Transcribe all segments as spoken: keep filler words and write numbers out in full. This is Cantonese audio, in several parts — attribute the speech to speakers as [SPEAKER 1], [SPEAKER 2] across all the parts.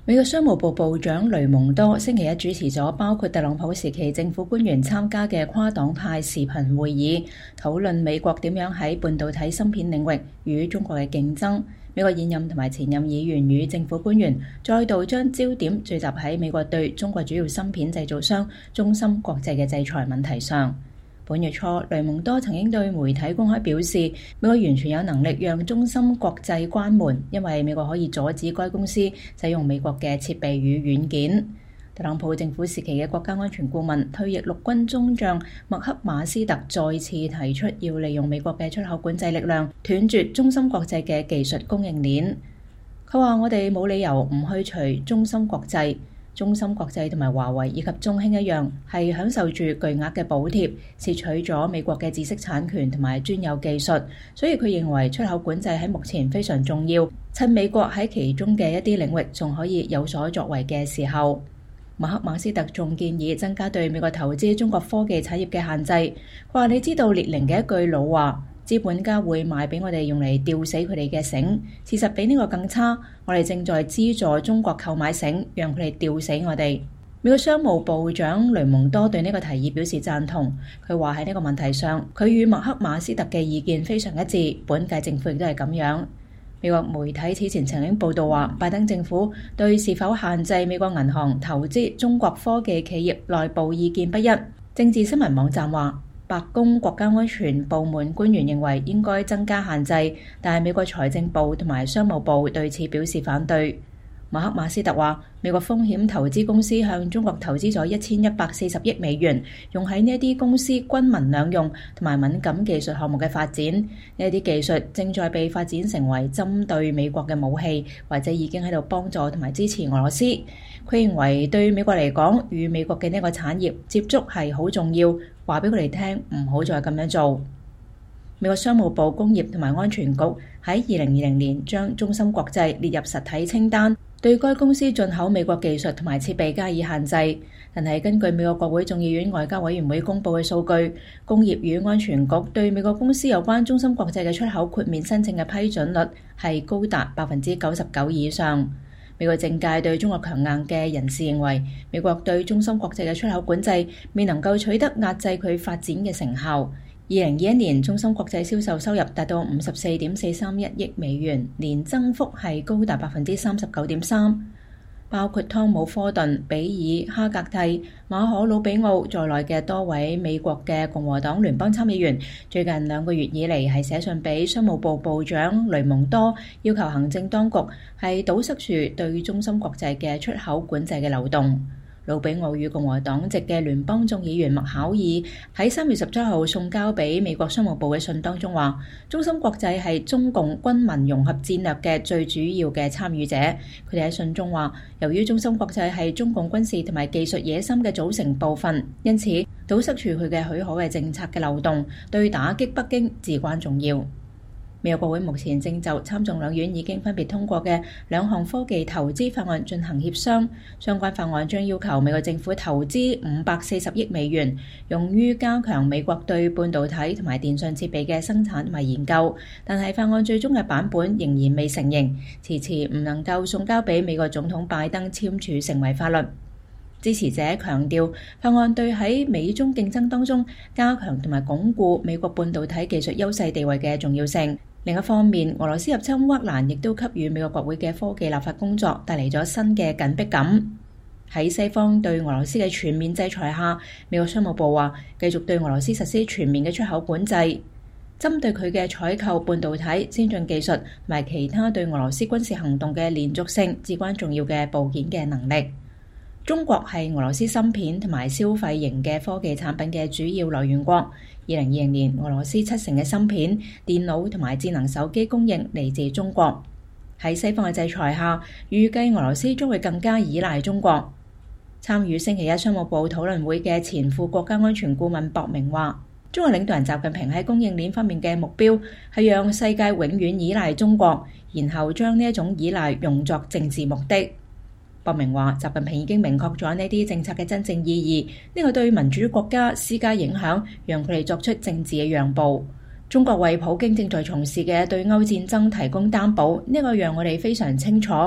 [SPEAKER 1] 美國商務部部長雷蒙多星期一主持咗包括特朗普時期政府官員參加嘅跨黨派視頻會議，討論美國點樣喺半導體芯片領域與中國嘅競爭。美國現任同埋前任議員與政府官員再度將焦點聚集喺美國對中國主要芯片製造商中芯國際嘅制裁問題上。本月初，雷蒙多曾經對媒體公開表示，美國完全有能力讓中芯國際關門，因為美國可以阻止該公司使用美國嘅設備與軟件。特朗普政府時期嘅國家安全顧問、退役陸軍中將麥克馬斯特再次提出要利用美國嘅出口管制力量斷絕中芯國際嘅技術供應鏈。佢話：我哋冇理由唔去除中芯國際。中芯國際同埋華為以及中興一樣，係享受住巨額嘅補貼，竊取咗美國嘅知識產權同埋專有技術，所以佢認為出口管制喺目前非常重要，趁美國喺其中嘅一啲領域仲可以有所作為嘅時候。馬克馬斯特仲建議增加對美國投資中國科技產業嘅限制。佢話：你知道列寧嘅一句老話，資本家會賣俾我哋用嚟吊死佢哋嘅繩，事實比呢個更差。我哋正在資助中國購買繩，讓佢哋吊死我哋。美國商務部長雷蒙多對呢個提議表示贊同。佢話喺呢個問題上，佢與麥克馬斯特嘅意見非常一致，本屆政府亦都係咁樣。美國媒體此前曾經報道話，拜登政府對是否限制美國銀行投資中國科技企業內部意見不一。政治新聞網站話，白宮國家安全部門官員認為應該增加限制，但係美國財政部同埋商務部對此表示反對。馬克馬斯特話，美國風險投資公司向中國投資咗一千一百四十億美元，用喺呢一啲公司軍民兩用同埋敏感技術項目嘅發展。呢一啲技術正在被發展成為針對美國嘅武器，或者已經喺度幫助同埋支持俄羅斯。佢認為對美國嚟講，與美國嘅呢個產業接觸係好重要，話俾佢哋聽唔好再咁樣做。美國商務部工業同埋安全局喺二零二零年將中芯國際列入實體清單，對該公司進口美國技術同埋設備加以限制。但係根據美國國會眾議院外交委員會公佈嘅數據，工業與安全局對美國公司有關中芯國際嘅出口豁免申請嘅批准率係高達百分之九十九以上。美國政界對中國強硬嘅人士認為，美國對中芯國際嘅出口管制未能夠取得壓制佢發展嘅成效。二零二一年，中芯國際銷售收入達到五十四點四三一億美元，年增幅係高達百分之三十九點三。包括湯姆科頓、比爾哈格蒂、馬可魯比奧在內嘅多位美國嘅共和黨聯邦參議員，最近兩個月以嚟係寫信俾商務部部長雷蒙多，要求行政當局係堵塞住對中芯國際嘅出口管制嘅漏洞。魯比奧與共和黨籍嘅聯邦眾議員麥考爾喺三月十七號送交俾美國商務部嘅信當中話，中芯國際係中共軍民融合戰略嘅最主要嘅參與者。佢哋喺信中話，由於中芯國際係中共軍事同埋技術野心嘅組成部分，因此堵塞住佢嘅許可嘅政策嘅漏洞，對打擊北京至關重要。美國國會目前正就參眾兩院已經分別通過嘅兩項科技投資法案進行協商，相關法案將要求美國政府投資五百四十億美元，用於加強美國對半導體同埋電信設備嘅生產同埋研究。但係法案最終嘅版本仍然未成型，遲遲唔能夠送交俾美國總統拜登簽署成為法律。支持者強調，法案對喺美中競爭當中加強同埋鞏固美國半導體技術優勢地位嘅重要性。另一方面，俄羅斯入侵烏克蘭亦都給予美國國會嘅科技立法工作帶嚟咗新嘅緊迫感。喺西方對俄羅斯嘅全面制裁下，美國商務部話繼續對俄羅斯實施全面嘅出口管制，針對佢嘅採購半導體、先進技術同埋其他對俄羅斯軍事行動嘅連續性至關重要嘅部件嘅能力。中國係俄羅斯芯片同埋消費型嘅科技產品嘅主要來源國。二零二零年，俄羅斯七成嘅芯片、電腦同埋智能手機供應嚟自中國。喺西方嘅制裁下，預計俄羅斯將會更加依賴中國。參與星期一商務部討論會嘅前副國家安全顧問博明話，中國領導人習近平喺供應鏈方面嘅目標係讓世界永遠依賴中國，然後將呢一種依賴用作政治目的。博明話，習近平已經明確咗呢啲政策嘅真正意義，呢個對民主國家施加影響，讓佢哋作出政治嘅讓步。中國為普京正在從事嘅對歐戰爭提供擔保，呢個讓我哋非常清楚，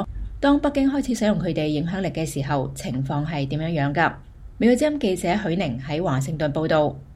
[SPEAKER 1] 當北京開始使用佢哋影響力嘅時候，情況係點樣樣㗎？美國之音記者許寧喺華盛頓報導。